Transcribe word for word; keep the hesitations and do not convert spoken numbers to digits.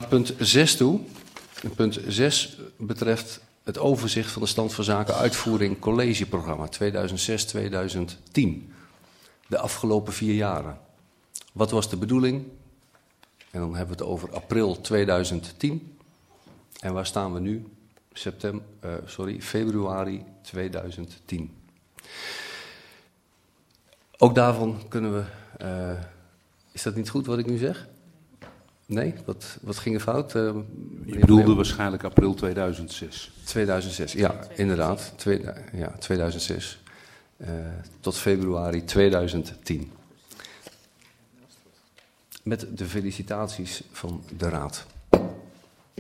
punt zes toe. Punt zes betreft het overzicht van de stand van zaken uitvoering collegeprogramma tweeduizend zes tot tweeduizend tien. De afgelopen vier jaren. Wat was de bedoeling? En dan hebben we het over april tweeduizend tien. En waar staan we nu? September, uh, sorry, februari tweeduizend tien. Ook daarvan kunnen we... Uh, is dat niet goed wat ik nu zeg? Nee? Wat, wat ging er fout? Uh, Je bedoelde waarschijnlijk april tweeduizend zes. tweeduizend zes, ja, inderdaad. Twee, ja, tweeduizend zes uh, tot februari tweeduizend tien. Met de felicitaties van de Raad.